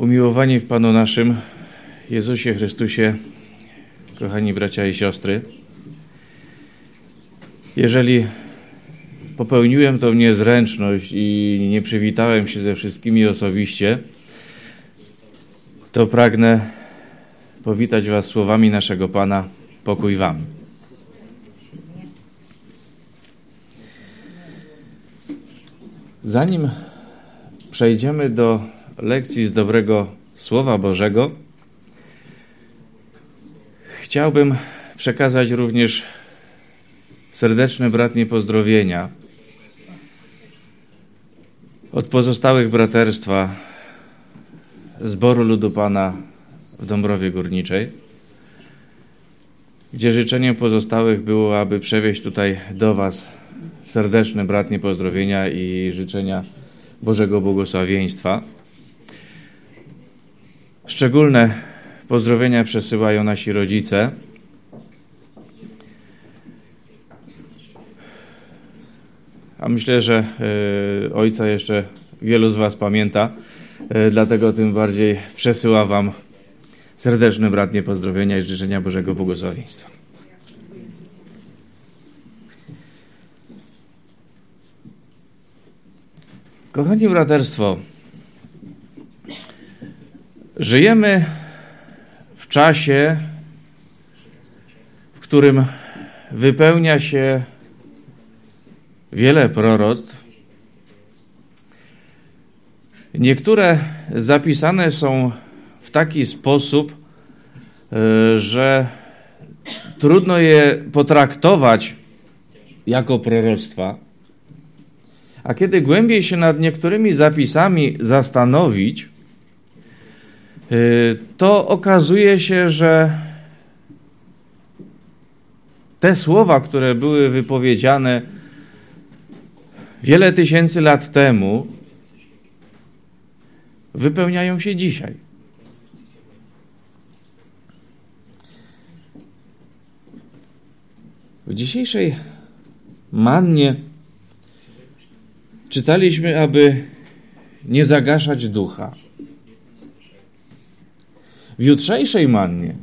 Umiłowani w Panu naszym Jezusie Chrystusie, kochani bracia i siostry, jeżeli popełniłem tą niezręczność i nie przywitałem się ze wszystkimi osobiście, to pragnę powitać Was słowami naszego Pana: pokój Wam. Zanim przejdziemy do lekcji z dobrego Słowa Bożego, chciałbym przekazać również serdeczne bratnie pozdrowienia od pozostałych braterstwa Zboru Ludu Pana w Dąbrowie Górniczej, gdzie życzeniem pozostałych było, aby przewieźć tutaj do Was serdeczne bratnie pozdrowienia i życzenia Bożego błogosławieństwa. Szczególne pozdrowienia przesyłają nasi rodzice. A myślę, że ojca jeszcze wielu z Was pamięta, dlatego tym bardziej przesyła Wam serdeczne bratnie pozdrowienia i życzenia Bożego błogosławieństwa. Kochani braterstwo, żyjemy w czasie, w którym wypełnia się wiele proroctw. Niektóre zapisane są w taki sposób, że trudno je potraktować jako proroctwa. A kiedy głębiej się nad niektórymi zapisami zastanowić, to okazuje się, że te słowa, które były wypowiedziane wiele tysięcy lat temu, wypełniają się dzisiaj. W dzisiejszej mannie czytaliśmy, aby nie zagaszać ducha. W jutrzejszej mannie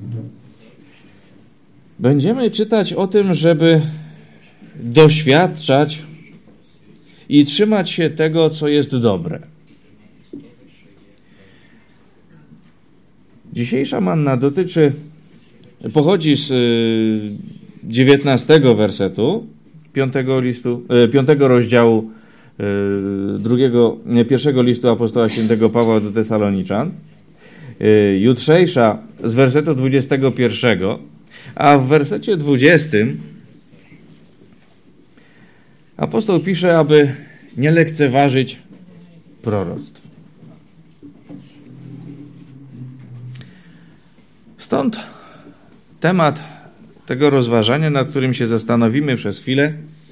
będziemy czytać o tym, żeby doświadczać i trzymać się tego, co jest dobre. Dzisiejsza manna pochodzi z 19 wersetu 5 rozdziału pierwszego listu apostoła świętego Pawła do Tesaloniczan. Jutrzejsza z wersetu 21, a w wersecie 20 apostoł pisze, aby nie lekceważyć proroctw. Stąd temat tego rozważania, nad którym się zastanowimy przez chwilę: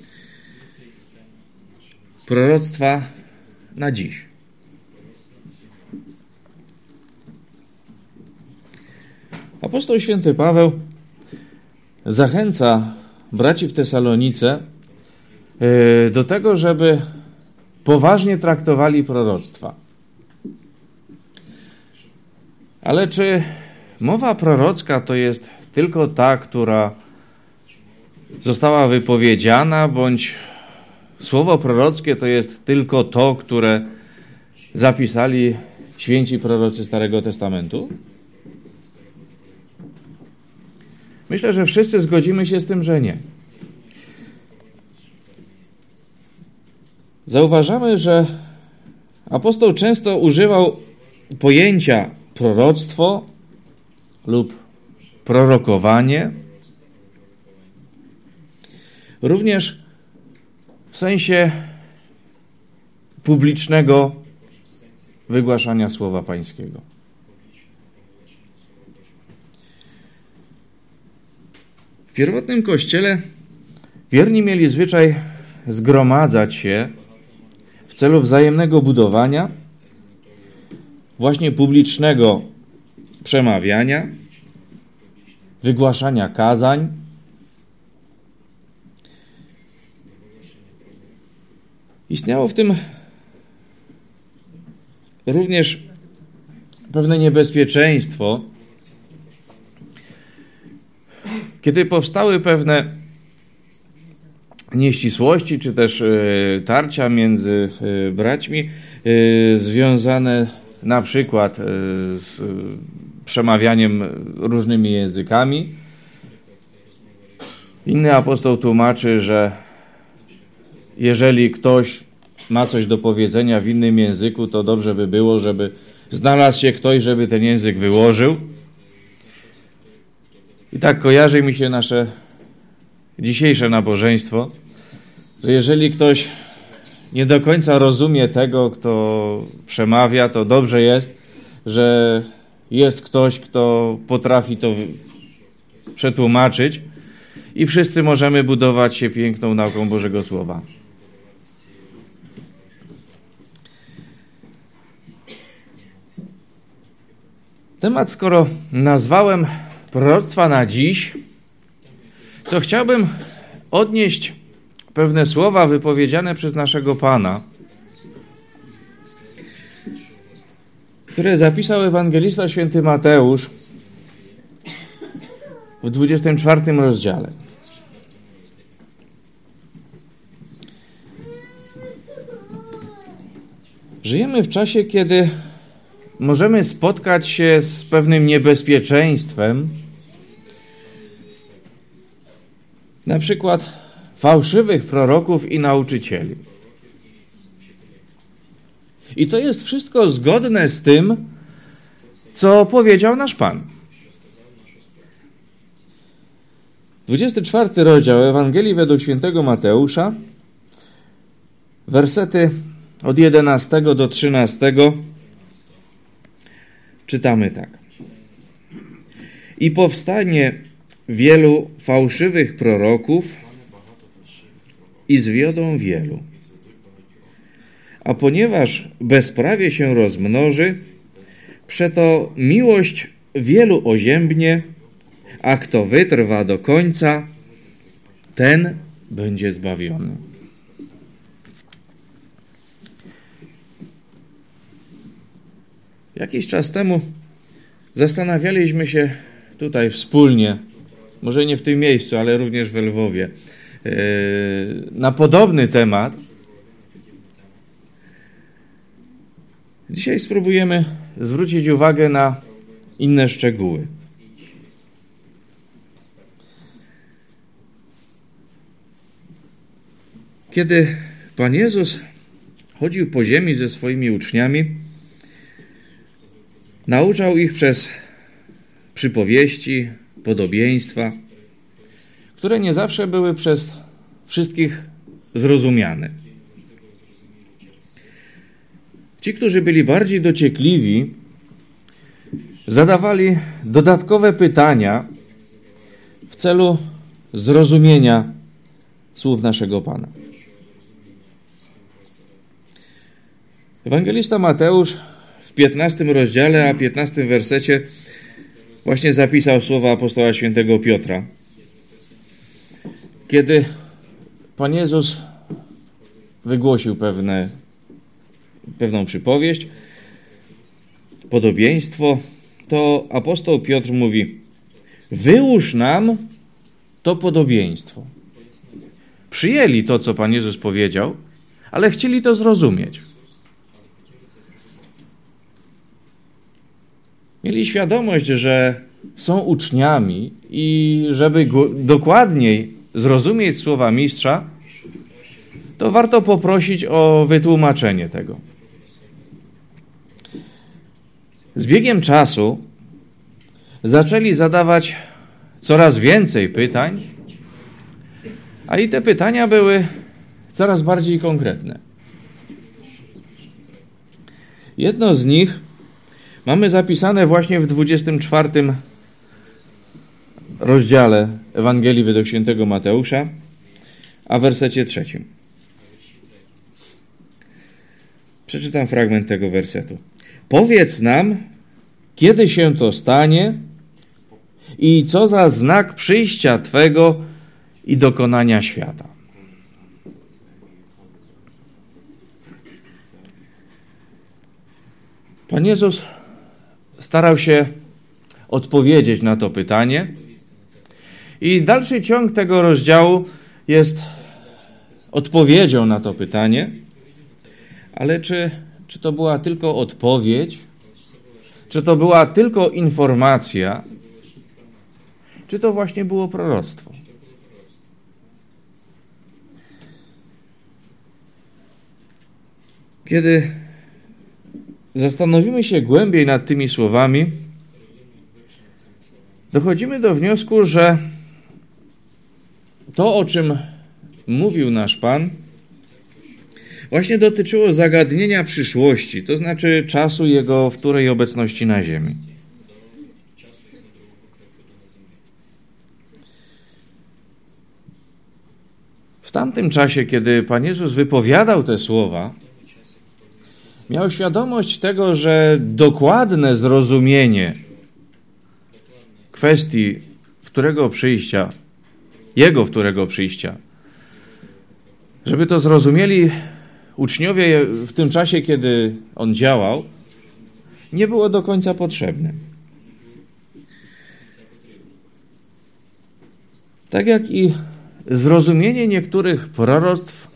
proroctwa na dziś. Apostoł święty Paweł zachęca braci w Tesalonice do tego, żeby poważnie traktowali proroctwa. Ale czy mowa prorocka to jest tylko ta, która została wypowiedziana, bądź słowo prorockie to jest tylko to, które zapisali święci prorocy Starego Testamentu? Myślę, że wszyscy zgodzimy się z tym, że nie. Zauważamy, że apostoł często używał pojęcia proroctwo lub prorokowanie, również w sensie publicznego wygłaszania Słowa Pańskiego. W pierwotnym Kościele wierni mieli zwyczaj zgromadzać się w celu wzajemnego budowania, właśnie publicznego przemawiania, wygłaszania kazań. Istniało w tym również pewne niebezpieczeństwo, kiedy powstały pewne nieścisłości, czy też tarcia między braćmi, związane na przykład z przemawianiem różnymi językami. Inny apostoł tłumaczy, że jeżeli ktoś ma coś do powiedzenia w innym języku, to dobrze by było, żeby znalazł się ktoś, żeby ten język wyłożył. I tak kojarzy mi się nasze dzisiejsze nabożeństwo, że jeżeli ktoś nie do końca rozumie tego, kto przemawia, to dobrze jest, że jest ktoś, kto potrafi to przetłumaczyć i wszyscy możemy budować się piękną nauką Bożego Słowa. Temat, skoro nazwałem proroctwa na dziś, to chciałbym odnieść pewne słowa wypowiedziane przez naszego Pana, które zapisał ewangelista święty Mateusz w 24 rozdziale. Żyjemy w czasie, kiedy możemy spotkać się z pewnym niebezpieczeństwem, na przykład fałszywych proroków i nauczycieli. I to jest wszystko zgodne z tym, co powiedział nasz Pan. 24 rozdział Ewangelii według świętego Mateusza, wersety od 11 do 13, czytamy tak. I powstanie wielu fałszywych proroków i zwiodą wielu. A ponieważ bezprawie się rozmnoży, przeto miłość wielu oziębnie, a kto wytrwa do końca, ten będzie zbawiony. Jakiś czas temu zastanawialiśmy się tutaj wspólnie, może nie w tym miejscu, ale również w Lwowie, na podobny temat. Dzisiaj spróbujemy zwrócić uwagę na inne szczegóły. Kiedy Pan Jezus chodził po ziemi ze swoimi uczniami, nauczał ich przez przypowieści, podobieństwa, które nie zawsze były przez wszystkich zrozumiane. Ci, którzy byli bardziej dociekliwi, zadawali dodatkowe pytania w celu zrozumienia słów naszego Pana. Ewangelista Mateusz w 15 rozdziale, a 15 wersecie właśnie zapisał słowa apostoła świętego Piotra. Kiedy Pan Jezus wygłosił pewną przypowieść, podobieństwo, to apostoł Piotr mówi: wyłóż nam to podobieństwo. Przyjęli to, co Pan Jezus powiedział, ale chcieli to zrozumieć. Mieli świadomość, że są uczniami i żeby dokładniej zrozumieć słowa mistrza, to warto poprosić o wytłumaczenie tego. Z biegiem czasu zaczęli zadawać coraz więcej pytań, a i te pytania były coraz bardziej konkretne. Jedno z nich mamy zapisane właśnie w 24 rozdziale Ewangelii według świętego Mateusza, a w wersecie 3. Przeczytam fragment tego wersetu. Powiedz nam, kiedy się to stanie i co za znak przyjścia Twego i dokonania świata. Pan Jezus starał się odpowiedzieć na to pytanie. I dalszy ciąg tego rozdziału jest odpowiedzią na to pytanie. Ale czy to była tylko odpowiedź? Czy to była tylko informacja? Czy to właśnie było proroctwo? Kiedy zastanowimy się głębiej nad tymi słowami, dochodzimy do wniosku, że to, o czym mówił nasz Pan, właśnie dotyczyło zagadnienia przyszłości, to znaczy czasu Jego wtórej obecności na ziemi. W tamtym czasie, kiedy Pan Jezus wypowiadał te słowa, miał świadomość tego, że dokładne zrozumienie kwestii wtórego przyjścia, Jego wtórego przyjścia, żeby to zrozumieli uczniowie w tym czasie, kiedy On działał, nie było do końca potrzebne. Tak jak i zrozumienie niektórych proroctw,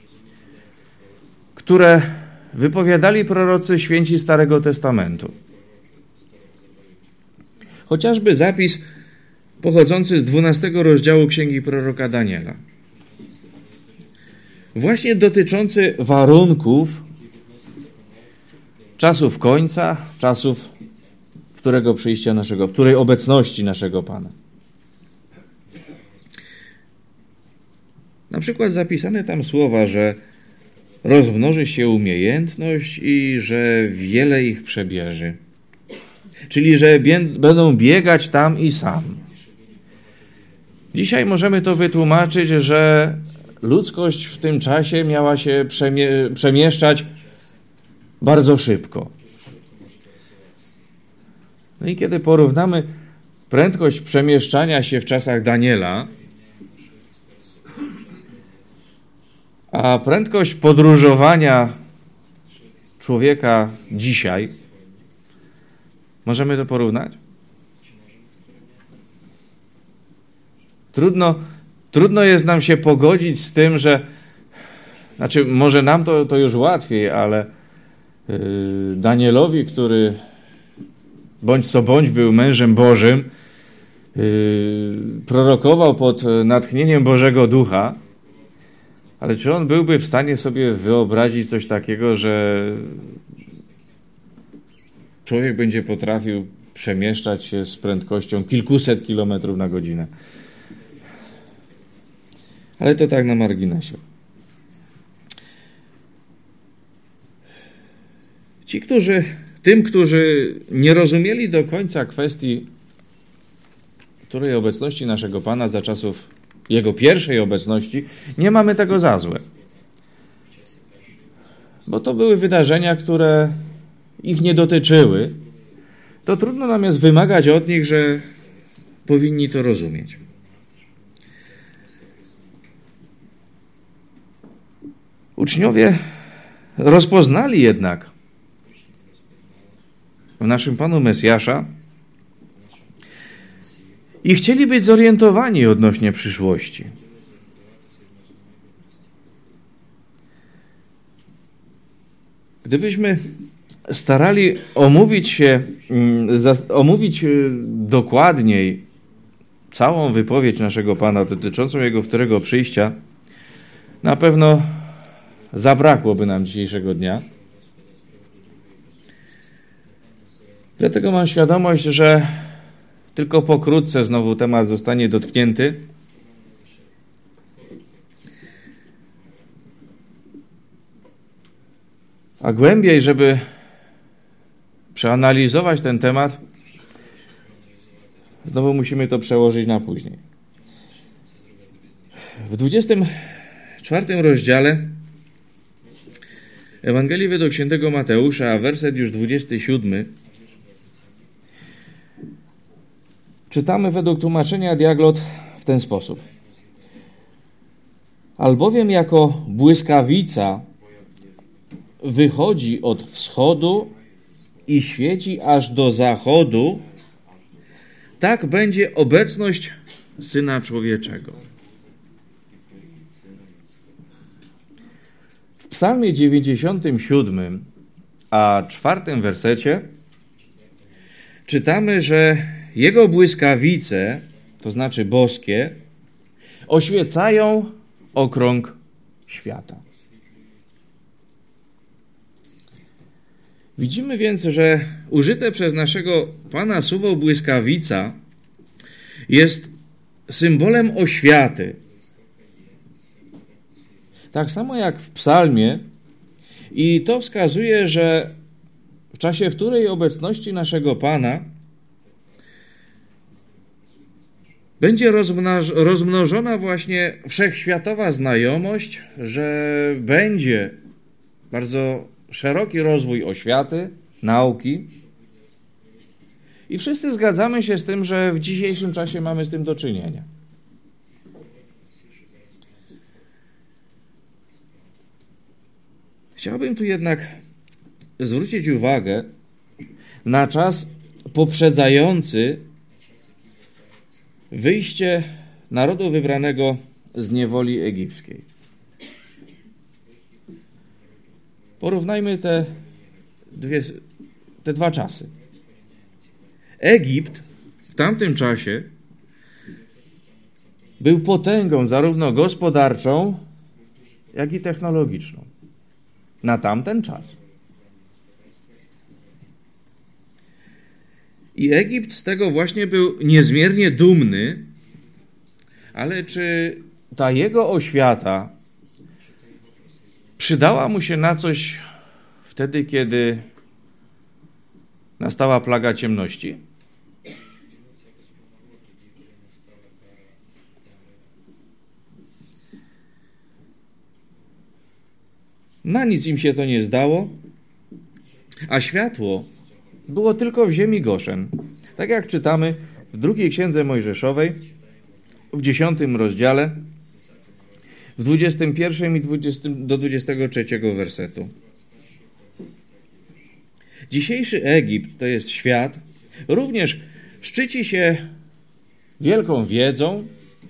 które wypowiadali prorocy święci Starego Testamentu. Chociażby zapis pochodzący z 12 rozdziału Księgi proroka Daniela. Właśnie dotyczący warunków czasów końca, czasów wtórego przyjścia naszego, wtórej obecności naszego Pana. Na przykład zapisane tam słowa, że rozmnoży się umiejętność i że wiele ich przebierze. Czyli, że będą biegać tam i sam. Dzisiaj możemy to wytłumaczyć, że ludzkość w tym czasie miała się przemieszczać bardzo szybko. No i kiedy porównamy prędkość przemieszczania się w czasach Daniela, a prędkość podróżowania człowieka dzisiaj, możemy to porównać? Trudno jest nam się pogodzić z tym, że może nam to już łatwiej, ale Danielowi, który bądź co bądź był mężem Bożym, prorokował pod natchnieniem Bożego Ducha, ale czy on byłby w stanie sobie wyobrazić coś takiego, że człowiek będzie potrafił przemieszczać się z prędkością kilkuset kilometrów na godzinę? Ale to tak na marginesie. Tym, którzy nie rozumieli do końca kwestii której obecności naszego Pana za czasów Jego pierwszej obecności, nie mamy tego za złe. Bo to były wydarzenia, które ich nie dotyczyły. To trudno nam jest wymagać od nich, że powinni to rozumieć. Uczniowie rozpoznali jednak w naszym Panu Mesjasza i chcieli być zorientowani odnośnie przyszłości. Gdybyśmy starali omówić dokładniej całą wypowiedź naszego Pana dotyczącą Jego wtórego przyjścia, na pewno zabrakłoby nam dzisiejszego dnia. Dlatego mam świadomość, że tylko pokrótce znowu temat zostanie dotknięty. A głębiej, żeby przeanalizować ten temat, znowu musimy to przełożyć na później. W 24 rozdziale Ewangelii według świętego Mateusza, a werset już 27, czytamy według tłumaczenia Diaglot w ten sposób. Albowiem jako błyskawica wychodzi od wschodu i świeci aż do zachodu, tak będzie obecność Syna Człowieczego. W Psalmie 97, a 4 wersecie czytamy, że Jego błyskawice, to znaczy boskie, oświecają okrąg świata. Widzimy więc, że użyte przez naszego Pana słowo błyskawica jest symbolem oświaty. Tak samo jak w psalmie, i to wskazuje, że w czasie wtórej obecności naszego Pana będzie rozmnożona właśnie wszechświatowa znajomość, że będzie bardzo szeroki rozwój oświaty, nauki. I wszyscy zgadzamy się z tym, że w dzisiejszym czasie mamy z tym do czynienia. Chciałbym tu jednak zwrócić uwagę na czas poprzedzający wyjście narodu wybranego z niewoli egipskiej. Porównajmy te dwa czasy. Egipt w tamtym czasie był potęgą zarówno gospodarczą, jak i technologiczną. Na tamten czas. I Egipt z tego właśnie był niezmiernie dumny, ale czy ta jego oświata przydała mu się na coś wtedy, kiedy nastała plaga ciemności? Na nic im się to nie zdało, a światło było tylko w ziemi Goszen. Tak jak czytamy w drugiej Księdze Mojżeszowej, w 10 rozdziale, w 21 i do 23 wersetu. Dzisiejszy Egipt, to jest świat, również szczyci się wielką wiedzą,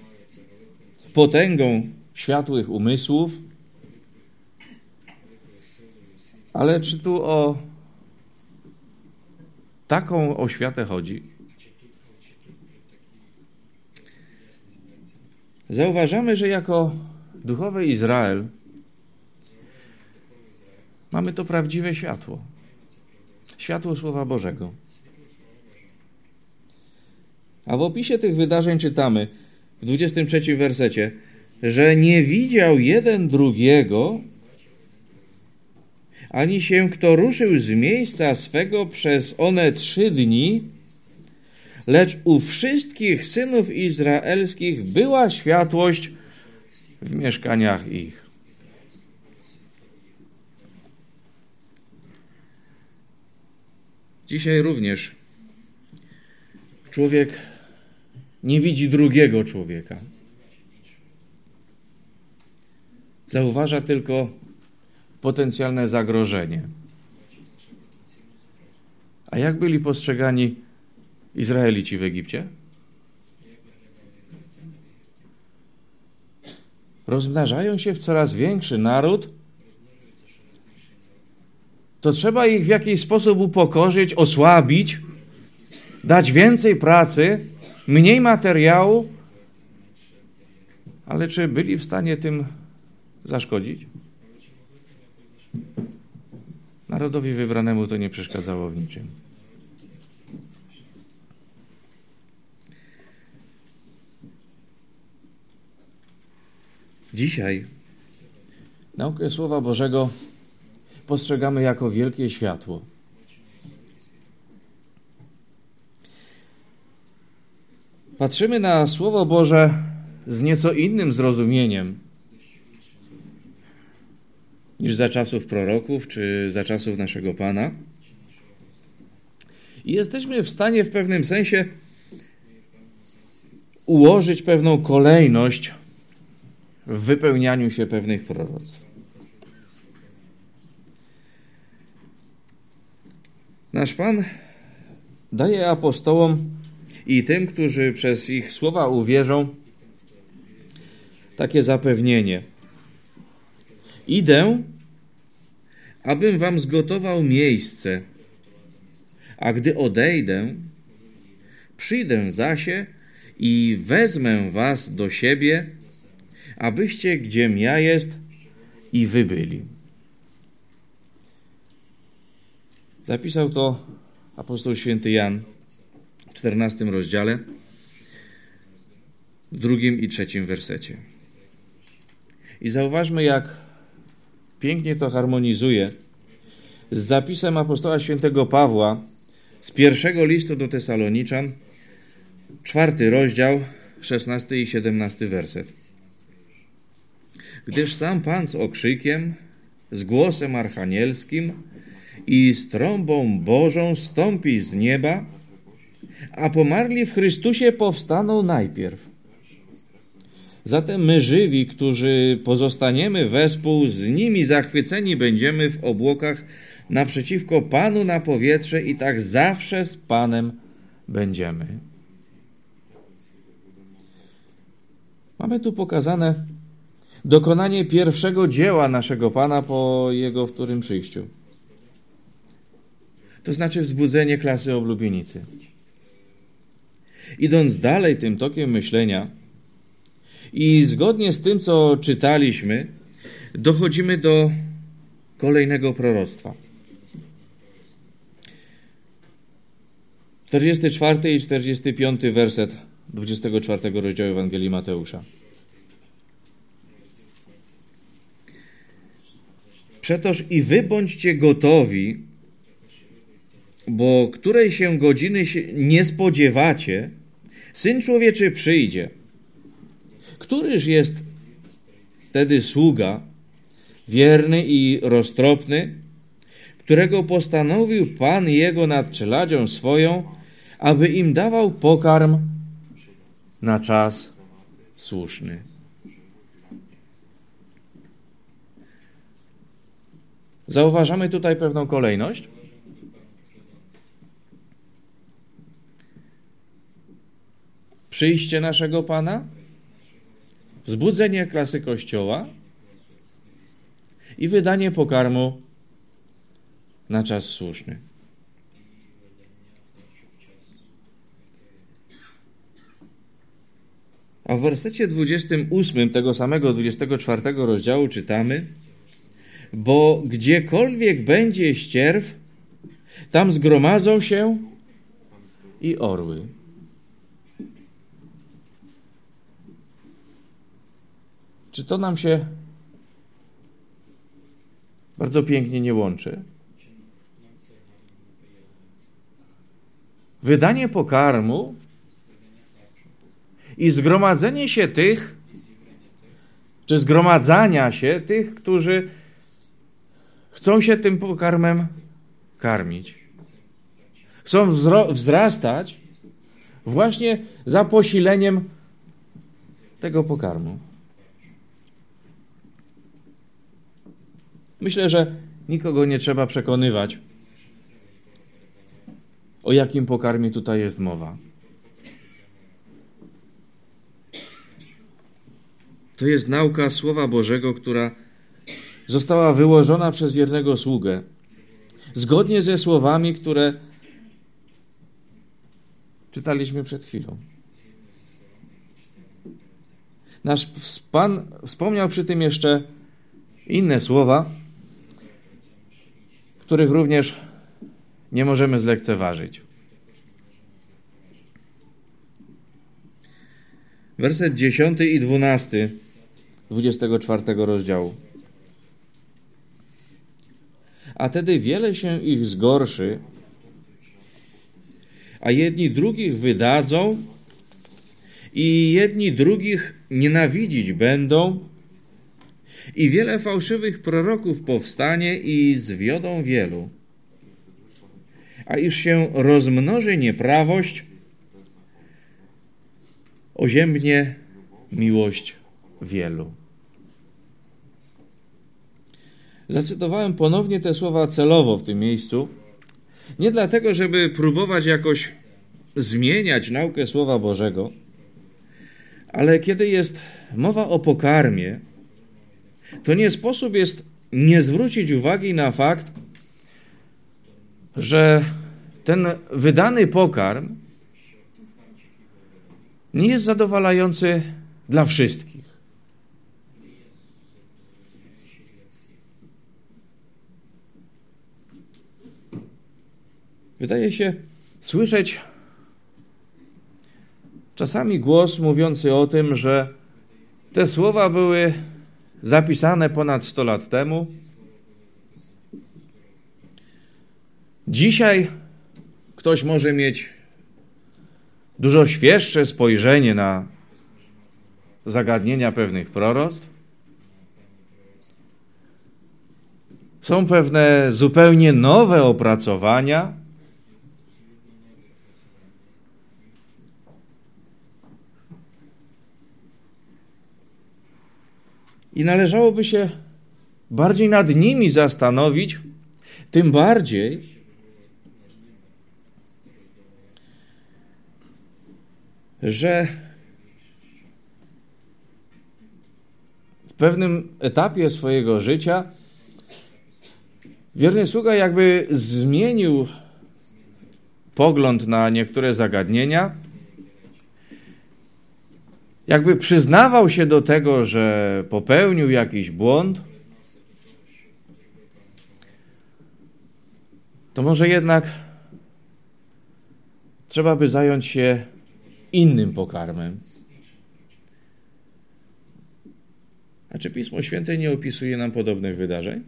potęgą światłych umysłów, ale czy tu o taką oświatę chodzi? Zauważamy, że jako duchowy Izrael mamy to prawdziwe światło. Światło Słowa Bożego. A w opisie tych wydarzeń czytamy w 23 wersecie, że nie widział jeden drugiego, ani się kto ruszył z miejsca swego przez one 3 dni, lecz u wszystkich synów izraelskich była światłość w mieszkaniach ich. Dzisiaj również człowiek nie widzi drugiego człowieka. Zauważa tylko potencjalne zagrożenie. A jak byli postrzegani Izraelici w Egipcie? Rozmnażają się w coraz większy naród, to trzeba ich w jakiś sposób upokorzyć, osłabić, dać więcej pracy, mniej materiału, ale czy byli w stanie tym zaszkodzić? Narodowi wybranemu to nie przeszkadzało w niczym. Dzisiaj naukę Słowa Bożego postrzegamy jako wielkie światło. Patrzymy na Słowo Boże z nieco innym zrozumieniem niż za czasów proroków, czy za czasów naszego Pana. I jesteśmy w stanie w pewnym sensie ułożyć pewną kolejność w wypełnianiu się pewnych proroctw. Nasz Pan daje apostołom i tym, którzy przez ich słowa uwierzą, takie zapewnienie. Idę, abym wam zgotował miejsce, a gdy odejdę, przyjdę zasie i wezmę was do siebie, abyście, gdziem ja jest, i wy byli. Zapisał to apostoł święty Jan w 14 rozdziale, w 2 i 3 wersecie. I zauważmy, jak pięknie to harmonizuje z zapisem apostoła świętego Pawła z pierwszego listu do Tesaloniczan, 4 rozdział, 16 i 17 werset. Gdyż sam Pan z okrzykiem, z głosem archanielskim i z trąbą Bożą stąpi z nieba, a pomarli w Chrystusie powstaną najpierw. Zatem my żywi, którzy pozostaniemy wespół z nimi, zachwyceni będziemy w obłokach naprzeciwko Panu na powietrze i tak zawsze z Panem będziemy. Mamy tu pokazane dokonanie pierwszego dzieła naszego Pana po Jego wtórnym przyjściu. To znaczy wzbudzenie klasy oblubienicy. Idąc dalej tym tokiem myślenia i zgodnie z tym, co czytaliśmy, dochodzimy do kolejnego proroctwa. 44 i 45 werset 24 rozdziału Ewangelii Mateusza. Przetoż i wy bądźcie gotowi, bo której się godziny nie spodziewacie, Syn Człowieczy przyjdzie. Któryż jest wtedy sługa, wierny i roztropny, którego postanowił Pan Jego nad czeladzią swoją, aby im dawał pokarm na czas słuszny. Zauważamy tutaj pewną kolejność. Przyjście naszego Pana, wzbudzenie klasy Kościoła i wydanie pokarmu na czas słuszny. A w wersecie 28 tego samego 24 rozdziału czytamy: bo gdziekolwiek będzie ścierw, tam zgromadzą się i orły. Czy to nam się bardzo pięknie nie łączy? Wydanie pokarmu i zgromadzenie się tych, czy zgromadzania się tych, którzy chcą się tym pokarmem karmić. Chcą wzrastać właśnie za posileniem tego pokarmu. Myślę, że nikogo nie trzeba przekonywać, o jakim pokarmie tutaj jest mowa. To jest nauka Słowa Bożego, która została wyłożona przez wiernego sługę, zgodnie ze słowami, które czytaliśmy przed chwilą. Nasz Pan wspomniał przy tym jeszcze inne słowa, których również nie możemy zlekceważyć. Werset 10 i 12 24 rozdziału. A tedy wiele się ich zgorszy, a jedni drugich wydadzą i jedni drugich nienawidzić będą i wiele fałszywych proroków powstanie i zwiodą wielu. A iż się rozmnoży nieprawość, oziębnie miłość wielu. Zacytowałem ponownie te słowa celowo w tym miejscu, Nie dlatego, żeby próbować jakoś zmieniać naukę Słowa Bożego, ale kiedy jest mowa o pokarmie, to nie sposób jest nie zwrócić uwagi na fakt, że ten wydany pokarm nie jest zadowalający dla wszystkich. Wydaje się słyszeć czasami głos mówiący o tym, że te słowa były zapisane ponad 100 lat temu. Dzisiaj ktoś może mieć dużo świeższe spojrzenie na zagadnienia pewnych proroctw. Są pewne zupełnie nowe opracowania. I należałoby się bardziej nad nimi zastanowić, tym bardziej, że w pewnym etapie swojego życia wierny sługa jakby zmienił pogląd na niektóre zagadnienia, jakby przyznawał się do tego, że popełnił jakiś błąd, to może jednak trzeba by zająć się innym pokarmem. A czy Pismo Święte nie opisuje nam podobnych wydarzeń?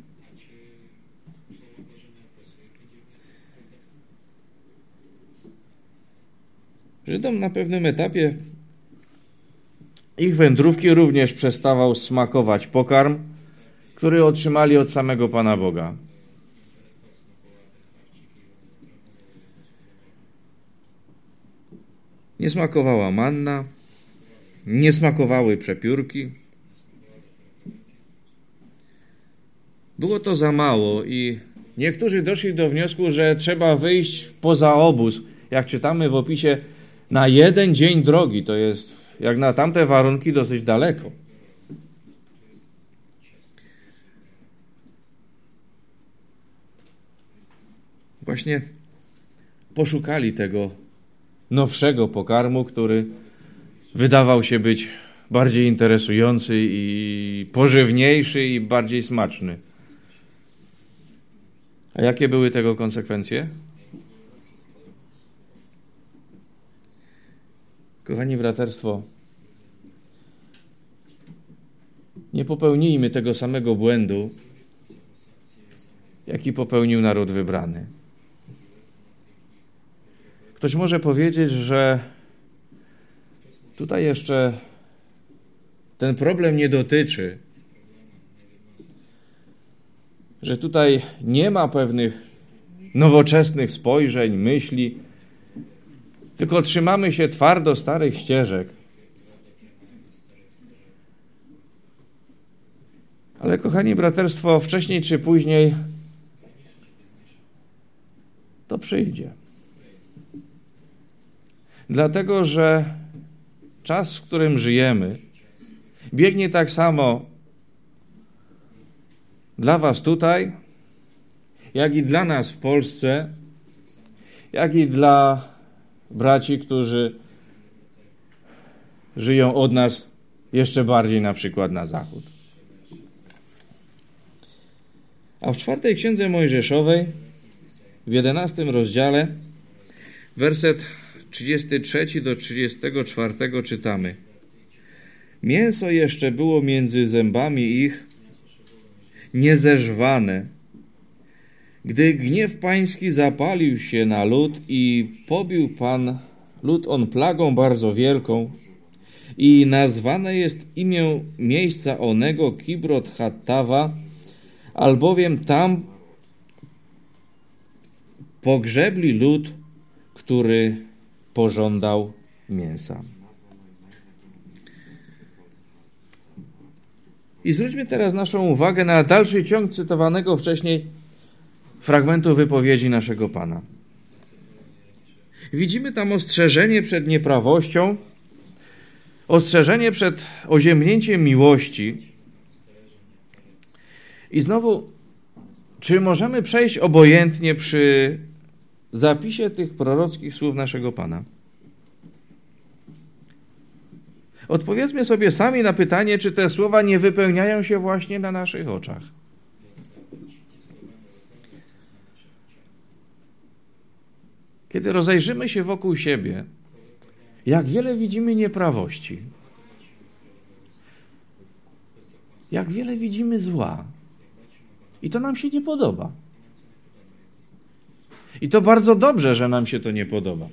Żydom na pewnym etapie ich wędrówki również przestawał smakować pokarm, który otrzymali od samego Pana Boga. Nie smakowała manna, nie smakowały przepiórki. Było to za mało i niektórzy doszli do wniosku, że trzeba wyjść poza obóz. Jak czytamy w opisie, na 1 dzień drogi, to jest jak na tamte warunki dosyć daleko. Właśnie poszukali tego nowszego pokarmu, który wydawał się być bardziej interesujący i pożywniejszy i bardziej smaczny. A jakie były tego konsekwencje? Kochani braterstwo, nie popełnijmy tego samego błędu, jaki popełnił naród wybrany. Ktoś może powiedzieć, że tutaj jeszcze ten problem nie dotyczy, że tutaj nie ma pewnych nowoczesnych spojrzeń, myśli, tylko trzymamy się twardo starych ścieżek. Ale kochani braterstwo, wcześniej czy później to przyjdzie. Dlatego, że czas, w którym żyjemy, biegnie tak samo dla was tutaj, jak i dla nas w Polsce, jak i dla braci, którzy żyją od nas jeszcze bardziej na przykład na zachód. A w 4 Księdze Mojżeszowej, w 11 rozdziale, werset 33 do 34 czytamy: Mięso jeszcze było między zębami ich, niezeżwane, gdy gniew pański zapalił się na lud i pobił Pan lud on plagą bardzo wielką i nazwane jest imię miejsca onego Kibrot Hattawa, albowiem tam pogrzebli lud, który pożądał mięsa. I zwróćmy teraz naszą uwagę na dalszy ciąg cytowanego wcześniej fragmentu wypowiedzi naszego Pana. Widzimy tam ostrzeżenie przed nieprawością, ostrzeżenie przed oziębnięciem miłości. I znowu, czy możemy przejść obojętnie przy zapisie tych prorockich słów naszego Pana? Odpowiedzmy sobie sami na pytanie, czy te słowa nie wypełniają się właśnie na naszych oczach. Kiedy rozejrzymy się wokół siebie, jak wiele widzimy nieprawości, jak wiele widzimy zła. I to nam się nie podoba. I to bardzo dobrze, że nam się to nie podoba.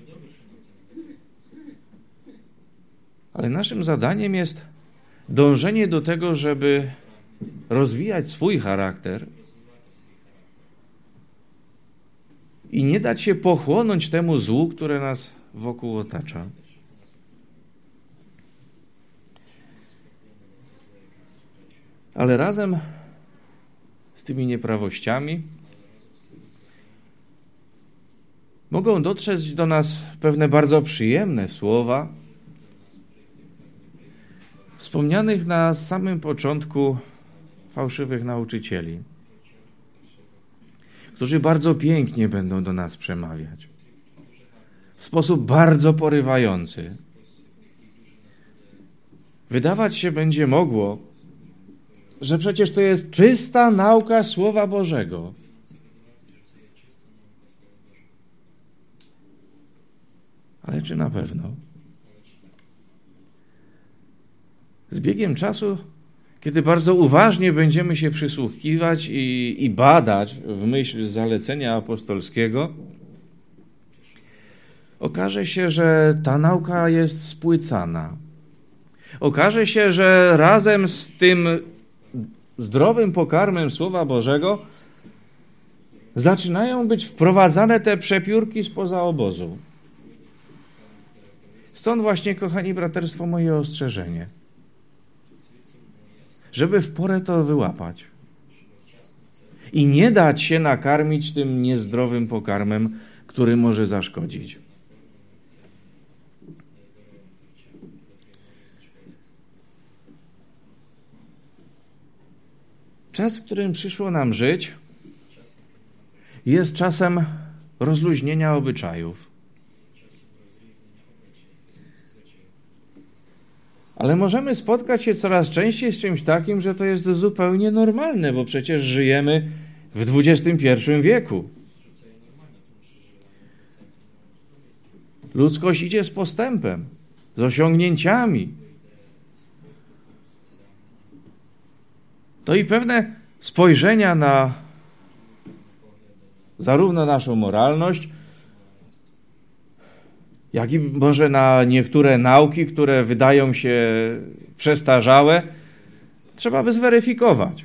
Ale naszym zadaniem jest dążenie do tego, żeby rozwijać swój charakter i nie dać się pochłonąć temu złu, które nas wokół otacza. Ale razem z tymi nieprawościami mogą dotrzeć do nas pewne bardzo przyjemne słowa, wspomnianych na samym początku fałszywych nauczycieli, którzy bardzo pięknie będą do nas przemawiać, w sposób bardzo porywający. Wydawać się będzie mogło, że przecież to jest czysta nauka Słowa Bożego. Ale czy na pewno? Z biegiem czasu, kiedy bardzo uważnie będziemy się przysłuchiwać i badać w myśl zalecenia apostolskiego, okaże się, że ta nauka jest spłycana. Okaże się, że razem z tym zdrowym pokarmem Słowa Bożego zaczynają być wprowadzane te przepiórki spoza obozu. Stąd właśnie, kochani braterstwo, moje ostrzeżenie. Żeby w porę to wyłapać. I nie dać się nakarmić tym niezdrowym pokarmem, który może zaszkodzić. Czas, w którym przyszło nam żyć, jest czasem rozluźnienia obyczajów. Ale możemy spotkać się coraz częściej z czymś takim, że to jest zupełnie normalne, bo przecież żyjemy w XXI wieku. Ludzkość idzie z postępem, z osiągnięciami. To i pewne spojrzenia na zarówno naszą moralność, jak i może na niektóre nauki, które wydają się przestarzałe, trzeba by zweryfikować.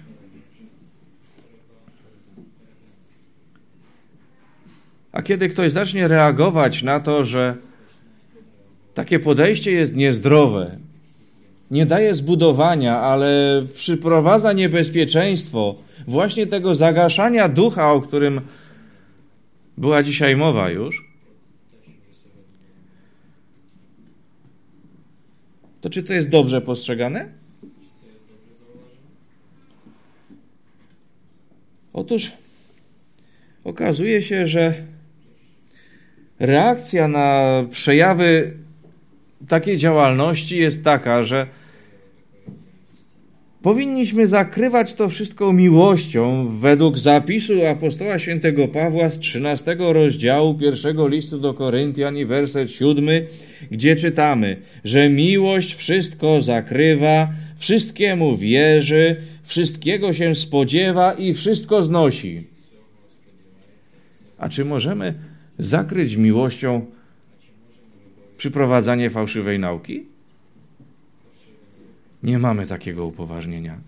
A kiedy ktoś zacznie reagować na to, że takie podejście jest niezdrowe, nie daje zbudowania, ale przyprowadza niebezpieczeństwo właśnie tego zagaszania ducha, o którym była dzisiaj mowa już, to czy to jest dobrze postrzegane? Otóż okazuje się, że reakcja na przejawy takiej działalności jest taka, że powinniśmy zakrywać to wszystko miłością według zapisu apostoła świętego Pawła z 13 rozdziału 1 listu do Koryntian i werset 7, gdzie czytamy, że miłość wszystko zakrywa, wszystkiemu wierzy, wszystkiego się spodziewa i wszystko znosi. A czy możemy zakryć miłością przyprowadzanie fałszywej nauki? Nie mamy takiego upoważnienia.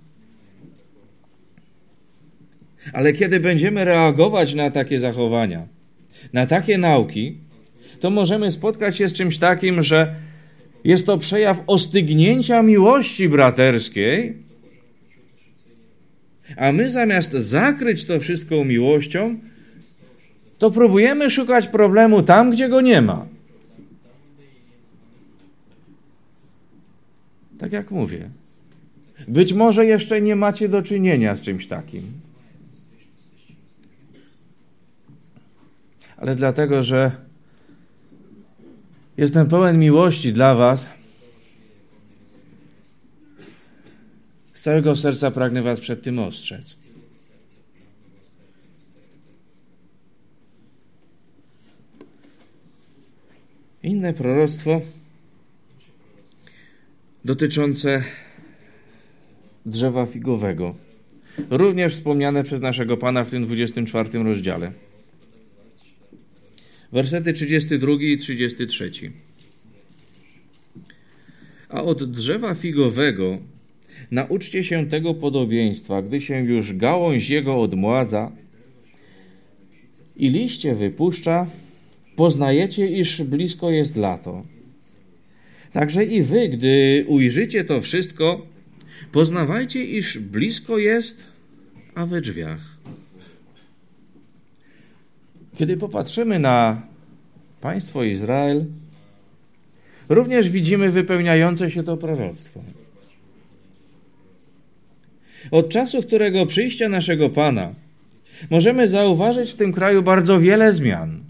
Ale kiedy będziemy reagować na takie zachowania, na takie nauki, to możemy spotkać się z czymś takim, że jest to przejaw ostygnięcia miłości braterskiej, a my zamiast zakryć to wszystko miłością, to próbujemy szukać problemu tam, gdzie go nie ma. Tak jak mówię. Być może jeszcze nie macie do czynienia z czymś takim. Ale dlatego, że jestem pełen miłości dla was, z całego serca pragnę was przed tym ostrzec. Inne proroctwo dotyczące drzewa figowego. Również wspomniane przez naszego Pana w tym 24 rozdziale. Wersety 32 i 33. A od drzewa figowego nauczcie się tego podobieństwa, gdy się już gałąź jego odmładza i liście wypuszcza, poznajecie, iż blisko jest lato. Także i wy, gdy ujrzycie to wszystko, poznawajcie, iż blisko jest, a we drzwiach. Kiedy popatrzymy na państwo Izrael, również widzimy wypełniające się to proroctwo. Od czasu, którego przyjścia naszego Pana, możemy zauważyć w tym kraju bardzo wiele zmian.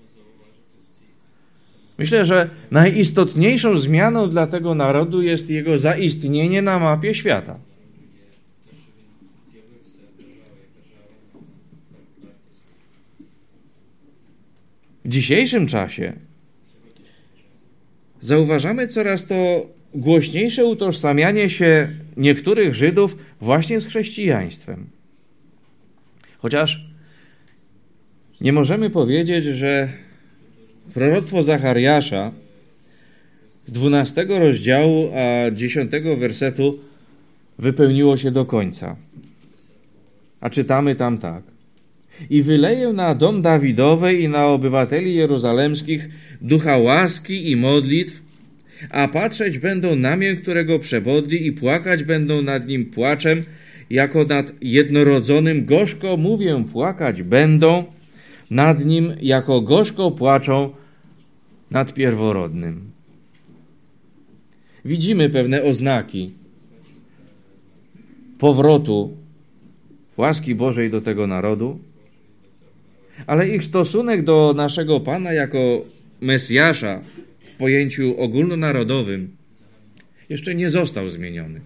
Myślę, że najistotniejszą zmianą dla tego narodu jest jego zaistnienie na mapie świata. W dzisiejszym czasie zauważamy coraz to głośniejsze utożsamianie się niektórych Żydów właśnie z chrześcijaństwem. Chociaż nie możemy powiedzieć, że proroctwo Zachariasza z 12 rozdziału, a 10 wersetu wypełniło się do końca. A czytamy tam tak. I wyleję na dom Dawidowy i na obywateli jeruzalemskich ducha łaski i modlitw, a patrzeć będą na mnie, którego przebodli, i płakać będą nad nim płaczem, jako nad jednorodzonym. Gorzko mówię, płakać będą nad nim, jako gorzko płaczą nad pierworodnym. Widzimy pewne oznaki powrotu łaski Bożej do tego narodu, ale ich stosunek do naszego Pana jako Mesjasza w pojęciu ogólnonarodowym jeszcze nie został zmieniony.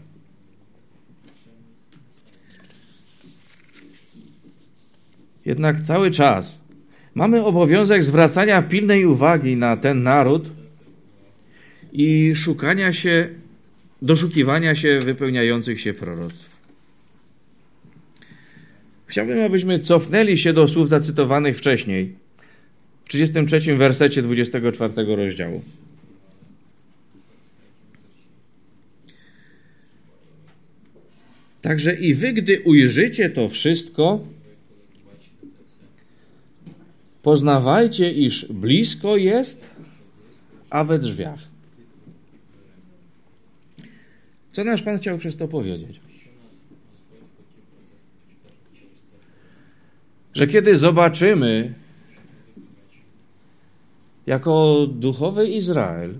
Jednak cały czas mamy obowiązek zwracania pilnej uwagi na ten naród i doszukiwania się wypełniających się proroctw. Chciałbym, abyśmy cofnęli się do słów zacytowanych wcześniej, w 33 wersecie 24 rozdziału. Także i wy, gdy ujrzycie to wszystko, poznawajcie, iż blisko jest, a we drzwiach. Co nasz Pan chciał przez to powiedzieć? Że kiedy zobaczymy jako duchowy Izrael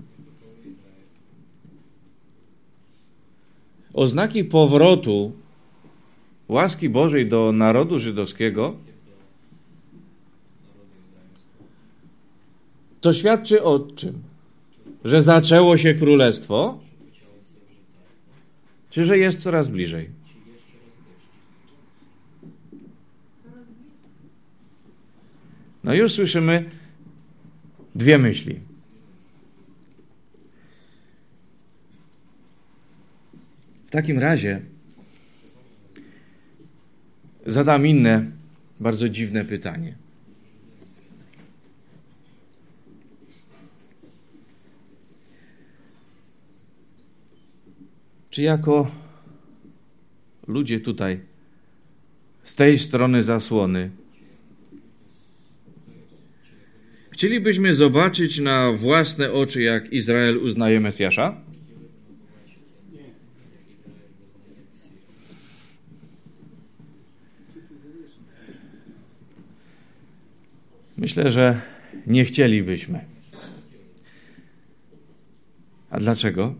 oznaki powrotu łaski Bożej do narodu żydowskiego, to świadczy o czym? Że zaczęło się królestwo, czy że jest coraz bliżej? No już słyszymy dwie myśli. W takim razie zadam inne, bardzo dziwne pytanie. Czy jako ludzie tutaj, z tej strony zasłony, chcielibyśmy zobaczyć na własne oczy, jak Izrael uznaje Mesjasza? Myślę, że nie chcielibyśmy. A dlaczego?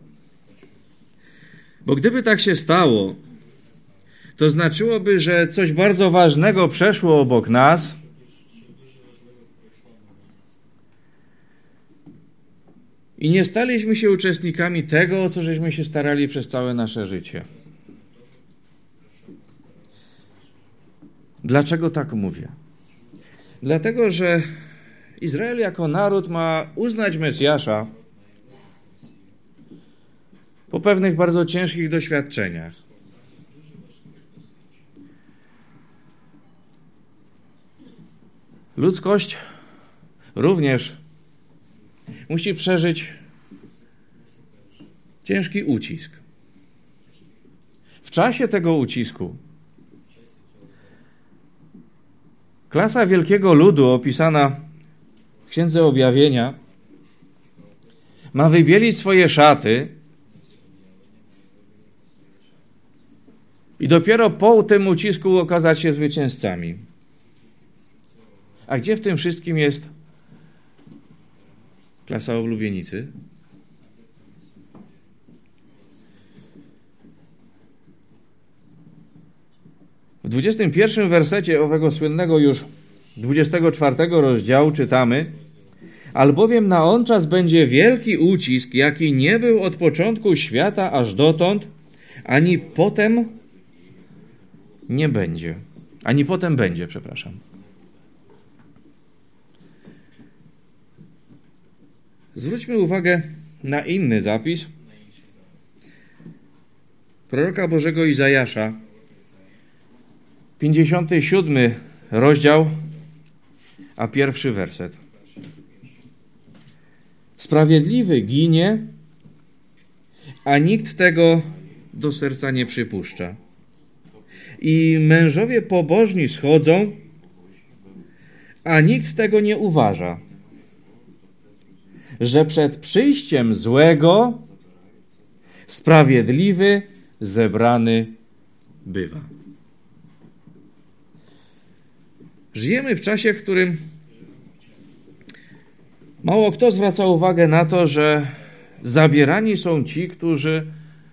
Bo gdyby tak się stało, to znaczyłoby, że coś bardzo ważnego przeszło obok nas i nie staliśmy się uczestnikami tego, o co żeśmy się starali przez całe nasze życie. Dlaczego tak mówię? Dlatego, że Izrael jako naród ma uznać Mesjasza po pewnych bardzo ciężkich doświadczeniach. Ludzkość również musi przeżyć ciężki ucisk. W czasie tego ucisku klasa wielkiego ludu opisana w Księdze Objawienia ma wybielić swoje szaty i dopiero po tym ucisku okazać się zwycięzcami. A gdzie w tym wszystkim jest klasa oblubienicy? W 21 wersecie owego słynnego już 24 rozdziału czytamy: albowiem na on czas będzie wielki ucisk, jaki nie był od początku świata aż dotąd, ani potem nie będzie. Ani potem będzie, przepraszam. Zwróćmy uwagę na inny zapis proroka Bożego Izajasza, 57 rozdział, a 1 werset. Sprawiedliwy ginie, a nikt tego do serca nie przypuszcza. I mężowie pobożni schodzą, a nikt tego nie uważa, że przed przyjściem złego sprawiedliwy zebrany bywa. Żyjemy w czasie, w którym mało kto zwraca uwagę na to, że zabierani są ci, którzy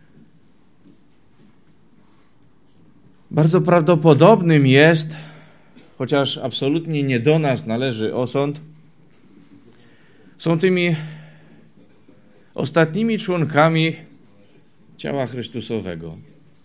bardzo prawdopodobnym jest, chociaż absolutnie nie do nas należy osąd, są tymi ostatnimi członkami ciała Chrystusowego.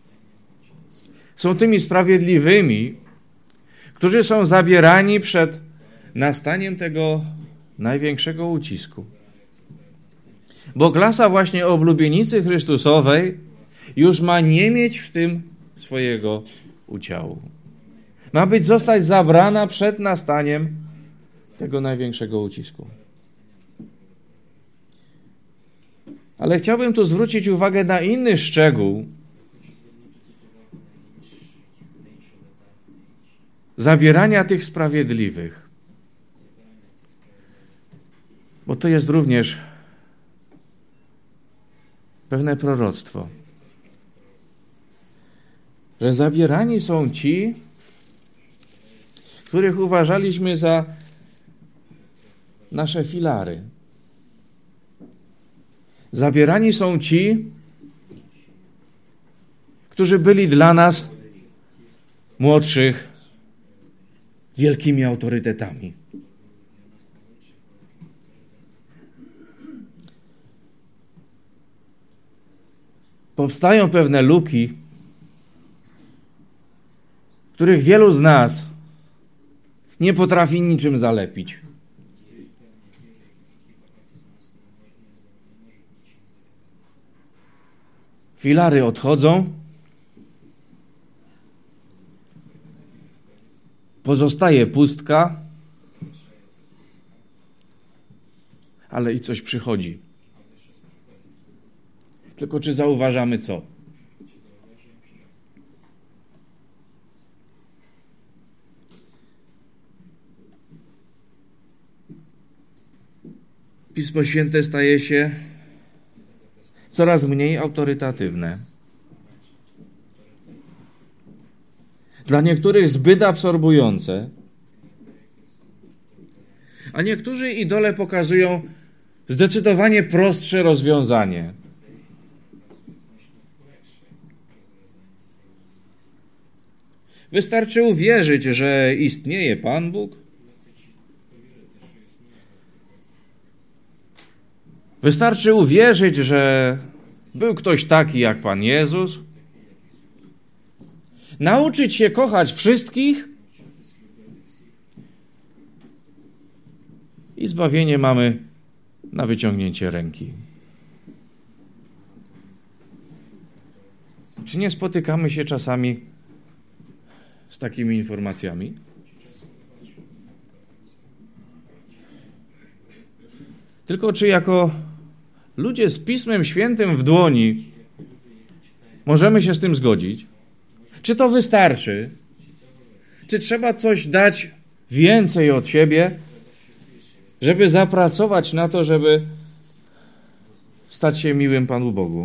Są tymi sprawiedliwymi, którzy są zabierani przed nastaniem tego największego ucisku. Bo klasa właśnie oblubienicy Chrystusowej już ma nie mieć w tym swojego udziału. Ma zostać zabrana przed nastaniem tego największego ucisku. Ale chciałbym tu zwrócić uwagę na inny szczegół zabierania tych sprawiedliwych. Bo to jest również pewne proroctwo, że zabierani są ci, których uważaliśmy za nasze filary. Zabierani są ci, którzy byli dla nas młodszych wielkimi autorytetami. Powstają pewne luki, których wielu z nas nie potrafi niczym zalepić. Filary odchodzą, pozostaje pustka, ale i coś przychodzi. Tylko czy zauważamy co? Pismo Święte staje się coraz mniej autorytatywne. Dla niektórych zbyt absorbujące, A niektórzy idole pokazują zdecydowanie prostsze rozwiązanie. Wystarczy uwierzyć, że istnieje Pan Bóg. Wystarczy uwierzyć, że był ktoś taki jak Pan Jezus. Nauczyć się kochać wszystkich i zbawienie mamy na wyciągnięcie ręki. Czy nie spotykamy się czasami z takimi informacjami? Tylko czy jako ludzie z Pismem Świętym w dłoni możemy się z tym zgodzić? Czy to wystarczy? Czy trzeba coś dać więcej od siebie, żeby zapracować na to, żeby stać się miłym Panu Bogu?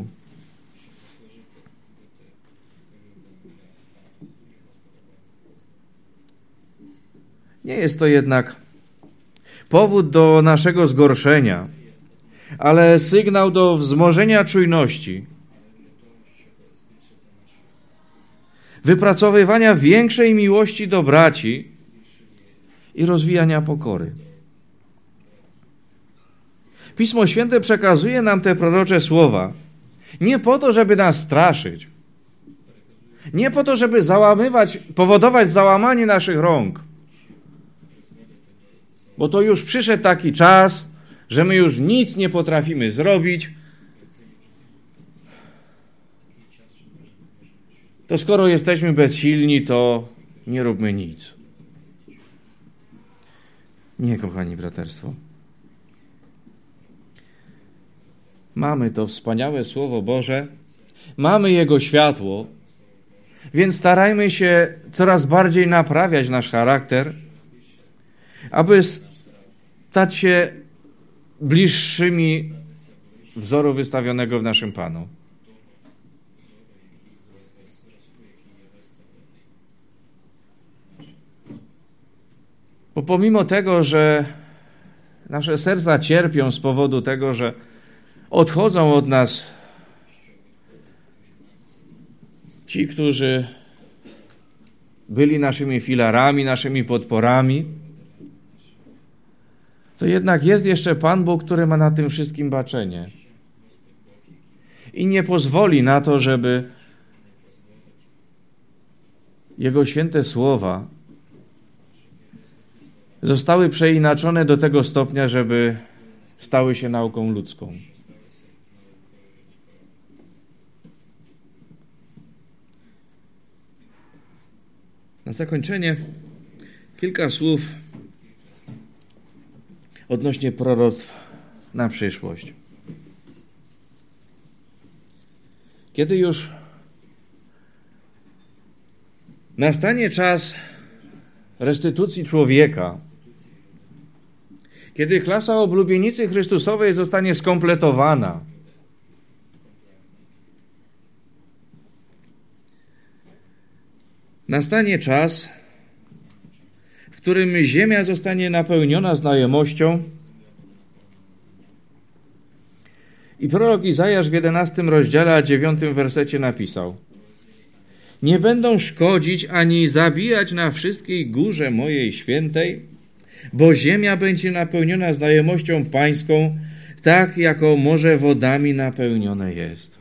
Nie jest to jednak powód do naszego zgorszenia, ale sygnał do wzmożenia czujności, wypracowywania większej miłości do braci i rozwijania pokory. Pismo Święte przekazuje nam te prorocze słowa nie po to, żeby nas straszyć, nie po to, żeby powodować załamanie naszych rąk, bo to już przyszedł taki czas, że my już nic nie potrafimy zrobić. To skoro jesteśmy bezsilni, to nie róbmy nic. Nie, kochani braterstwo. Mamy to wspaniałe Słowo Boże, mamy Jego światło, więc starajmy się coraz bardziej naprawiać nasz charakter, aby stać się bliższymi wzoru wystawionego w naszym Panu. Bo pomimo tego, że nasze serca cierpią z powodu tego, że odchodzą od nas ci, którzy byli naszymi filarami, naszymi podporami, to jednak jest jeszcze Pan Bóg, który ma na tym wszystkim baczenie. I nie pozwoli na to, żeby Jego święte słowa zostały przeinaczone do tego stopnia, żeby stały się nauką ludzką. Na zakończenie kilka słów odnośnie proroctw na przyszłość. Kiedy już nastanie czas restytucji człowieka, kiedy klasa oblubienicy Chrystusowej zostanie skompletowana, nastanie czas, w którym ziemia zostanie napełniona znajomością. I prorok Izajasz w 11 rozdziale, a 9 wersecie napisał: nie będą szkodzić ani zabijać na wszystkiej górze mojej świętej, bo ziemia będzie napełniona znajomością pańską, tak jako morze wodami napełnione jest.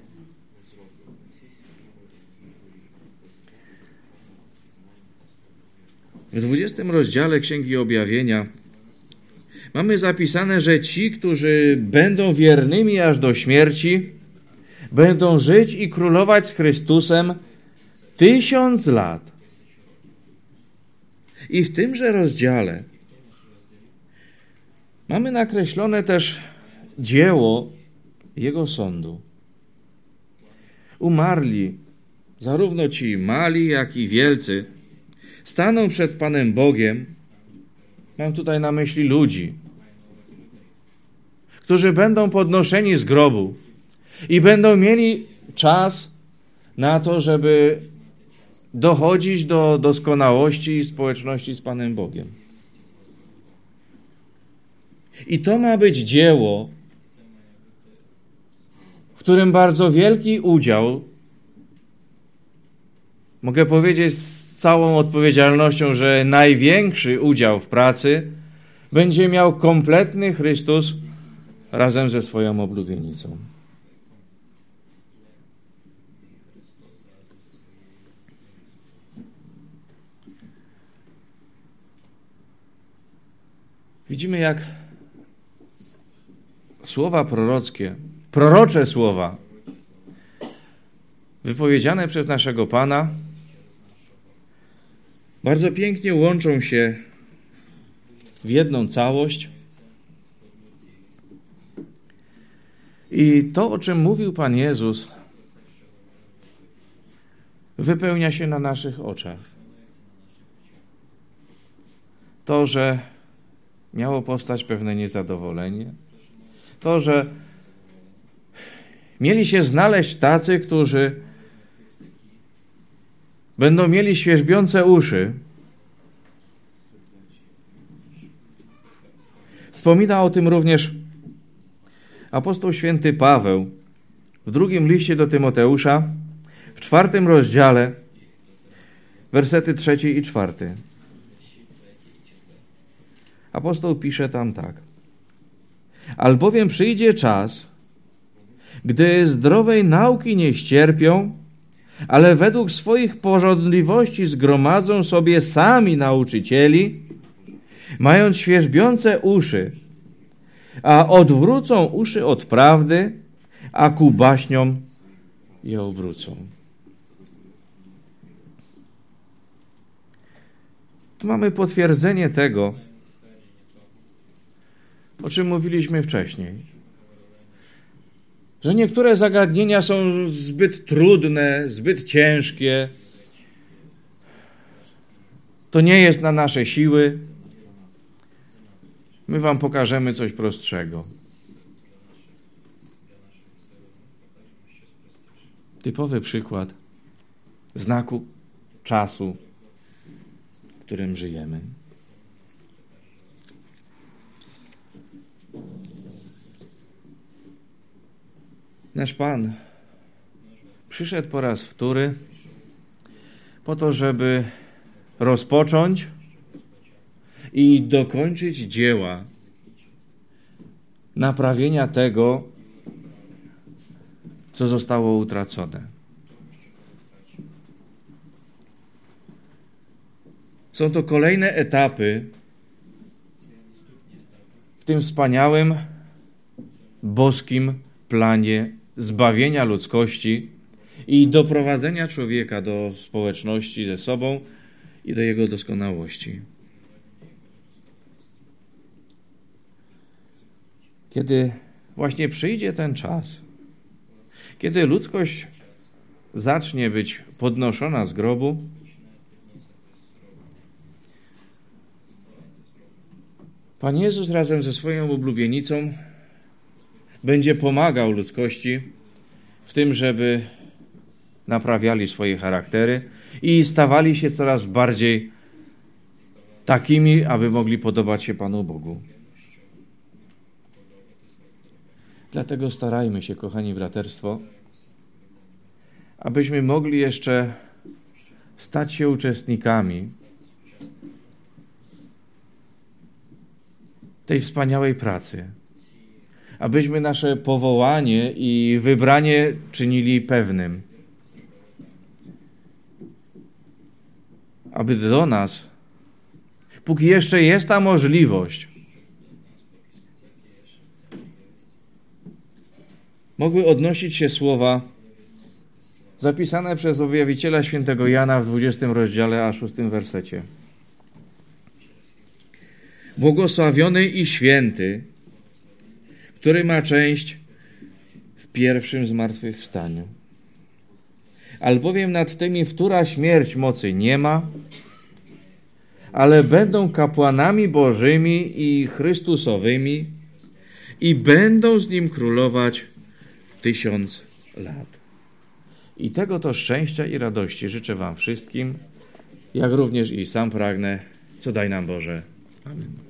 W 20 rozdziale Księgi Objawienia mamy zapisane, że ci, którzy będą wiernymi aż do śmierci, będą żyć i królować z Chrystusem 1000 lat. I w tymże rozdziale mamy nakreślone też dzieło Jego sądu. Umarli, zarówno ci mali, jak i wielcy, staną przed Panem Bogiem. Mam tutaj na myśli ludzi, którzy będą podnoszeni z grobu i będą mieli czas na to, żeby dochodzić do doskonałości i społeczności z Panem Bogiem. I to ma być dzieło, w którym bardzo wielki udział, mogę powiedzieć z całą odpowiedzialnością, że największy udział w pracy będzie miał kompletny Chrystus razem ze swoją oblubienicą. Widzimy, jak słowa prorockie, prorocze słowa wypowiedziane przez naszego Pana bardzo pięknie łączą się w jedną całość. I to, o czym mówił Pan Jezus, wypełnia się na naszych oczach. To, że miało powstać pewne niezadowolenie, to, że mieli się znaleźć tacy, którzy będą mieli świerzbiące uszy. Wspomina o tym również apostoł święty Paweł w drugim liście do Tymoteusza, w 4 rozdziale, wersety 3 i 4. Apostoł pisze tam tak. Albowiem przyjdzie czas, gdy zdrowej nauki nie ścierpią, ale według swoich pożądliwości zgromadzą sobie sami nauczycieli, mając świerzbiące uszy, a odwrócą uszy od prawdy, a ku baśniom je obrócą. Tu mamy potwierdzenie tego, o czym mówiliśmy wcześniej. Że niektóre zagadnienia są zbyt trudne, zbyt ciężkie. To nie jest na nasze siły. My wam pokażemy coś prostszego. Typowy przykład znaku czasu, w którym żyjemy. Nasz Pan przyszedł po raz wtóry po to, żeby rozpocząć i dokończyć dzieła naprawienia tego, co zostało utracone. Są to kolejne etapy w tym wspaniałym, boskim planie zbawienia ludzkości i doprowadzenia człowieka do społeczności ze sobą i do jego doskonałości. Kiedy właśnie przyjdzie ten czas, kiedy ludzkość zacznie być podnoszona z grobu, Pan Jezus razem ze swoją oblubienicą będzie pomagał ludzkości w tym, żeby naprawiali swoje charaktery i stawali się coraz bardziej takimi, aby mogli podobać się Panu Bogu. Dlatego starajmy się, kochani braterstwo, abyśmy mogli jeszcze stać się uczestnikami tej wspaniałej pracy. Abyśmy nasze powołanie i wybranie czynili pewnym. Aby do nas, póki jeszcze jest ta możliwość, mogły odnosić się słowa zapisane przez objawiciela świętego Jana w 20 rozdziale a 6 wersecie. Błogosławiony i święty, który ma część w pierwszym zmartwychwstaniu. Albowiem nad tymi wtóra śmierć mocy nie ma, ale będą kapłanami Bożymi i Chrystusowymi i będą z Nim królować 1000 lat. I tego to szczęścia i radości życzę wam wszystkim, jak również i sam pragnę, co daj nam Boże. Amen.